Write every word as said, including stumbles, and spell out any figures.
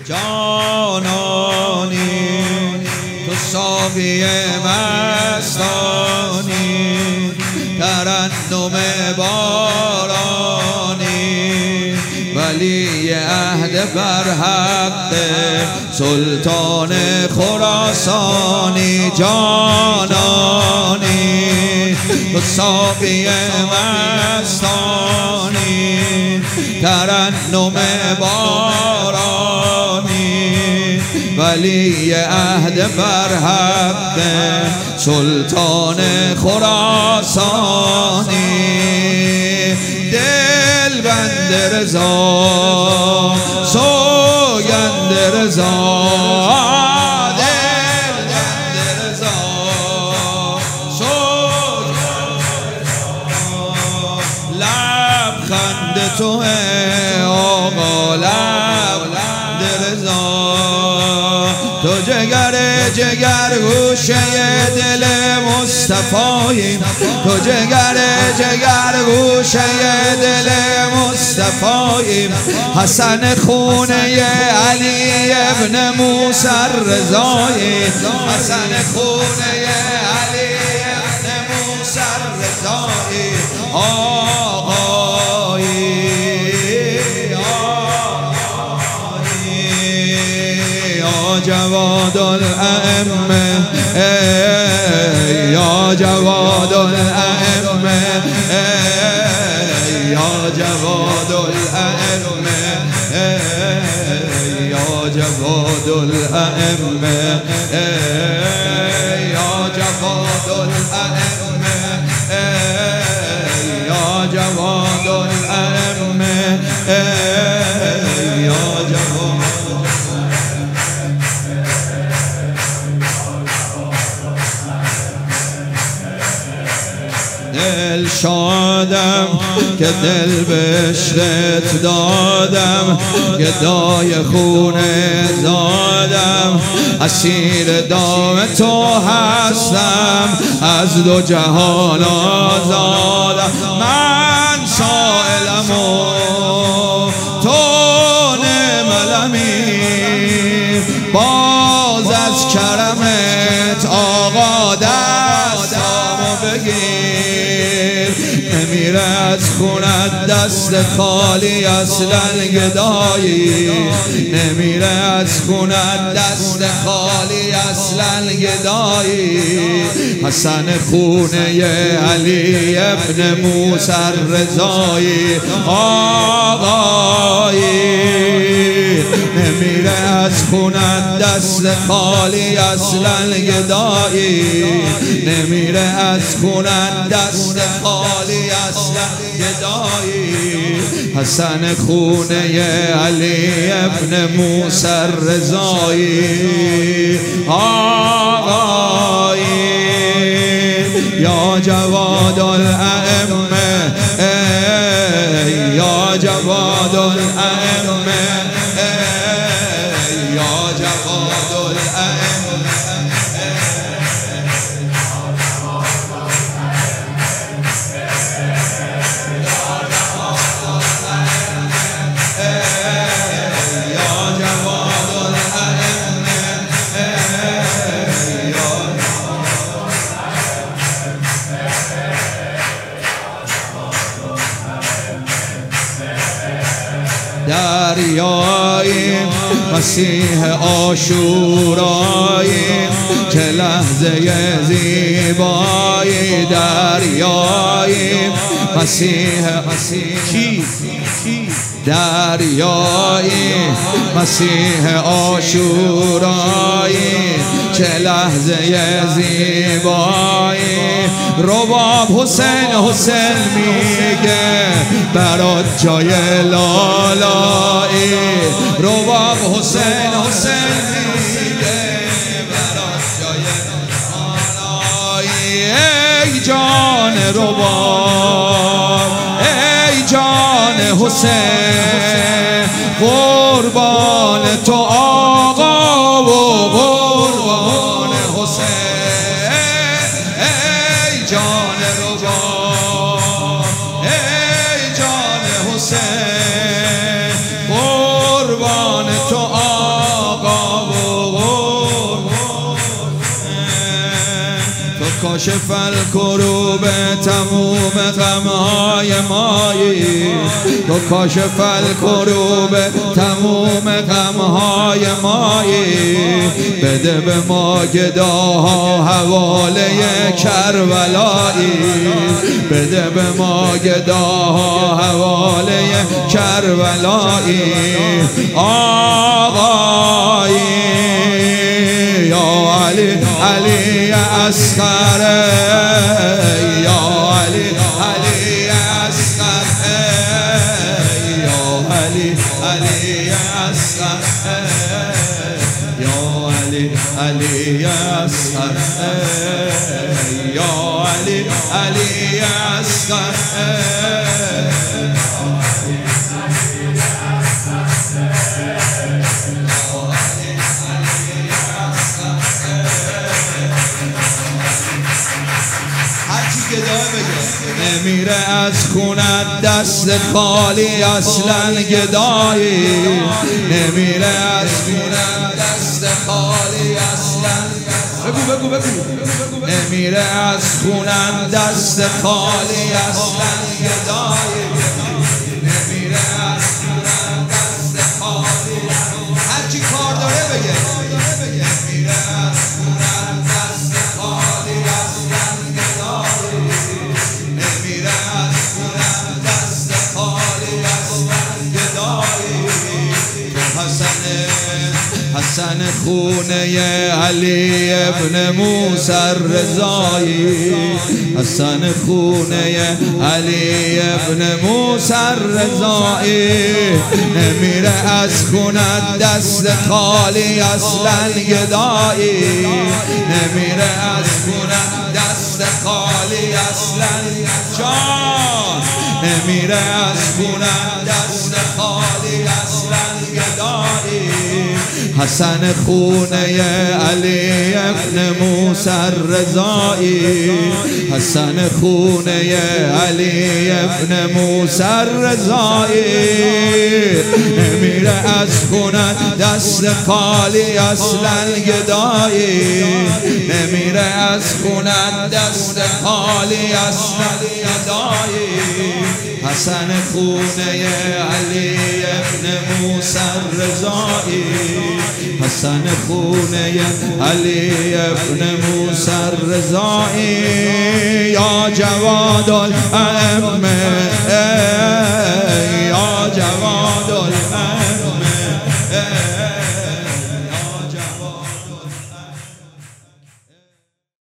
جانانی تو ساقی مستانی ترنم بارانی ولی عهد بر حق سلطان خراسانی جانانی تو ساقی مستانی ترنم بارانی ولی عهد بر حق سلطان خراسانی دل بند رضا سوگند رضا دل بند رضا سوگند رضا لبخند تو آقا لبخند رضا تو جگر جگر گوشه دل مصطفاییم تو جگر جگر گوشه دل مصطفاییم حسن خونه علی ابن موسی رضایی حسن خونه علی ابن موسی رضایی آقایی یا جواد الائمه یا جواد الائمه یا جواد الائمه یا جواد الائمه یا جواد الائمه یا جواد الائمه یا جواد دل شادم که دل بشرت دادم گدای خونه زادم اسیر دام تو هستم از دو جهان آزادم من سائلم و تو نملمی باز از کرمت آقا دستامو بگیر نمیره از خونت دست خالی اصلا گدایی نمیره از خونت دست خالی اصلا گدایی حسن خونه علی ابن موسی رضایی آقایی نمیره از خونت دست خالی اصلا گدایی نمیره از خونت دست خالی اصلا گدایی حسن خونه علی ابن موسی رضایی آقایی یا جواد الائمه یا جواد الائمه یا جواد الائمه دریایی مسیح عاشورایی چه لحظه زیبایی دریایی مسیح مسیحی دریایی مسیح عاشورایی چه لحظه زیبایی رباب حسین حسین میگه برات جای لالایی رباب حسین حسین میگه برات جای لالایی ای جان رباب ای جان حسین قربان تو آقا و قربان حسین ای جان رباب ای جان حسین قربان تو آقا کاشف الکروب تموم غمهای مایی، تو کاشف الکروب تموم غمهای مایی، بده به ما گداها حواله کربلایی، بده به ما گداها حواله کربلایی. آقایی یا علی علی اصغر، یا علی علی اصغر، یا علی علی اصغر، یا علی علی اصغر، یا علی علی اصغر. نمیره از خونت دست خالی اصلا گدایی، نمیره از خونت دست خالی اصلا، بگو بگو بگو نمیره از خونت دست خالی اصلا گدایی، نمیره از خونت دست خالی، هرچی کار داره بگه، نمیره از خونت دست خالی اصلا گدایی، نمیره از خونت دست خالی اصلا گدایی. حسن حسن خونه علی ابن موسی الرضایی، حسن خونه علی ابن موسی الرضایی، نمیره از خونت دست خالی اصلا گدایی، نمیره از خونت دست خالی اصلا جان، نمیره از خونت دست خالی اصلا گدایی. حسن خونه علی ابن موسی الرضایی، حسن خونه علی ابن موسی الرضایی، نمیره از خونت دست خالی اصلا گدایی، نمیره از خونت دست خالی اصلا گدایی. حسن خونه علی ابن موسی الرضایی، حسن خونه علی ابن موسی الرضایی، یا جواد الائمه، یا جواد الائمه،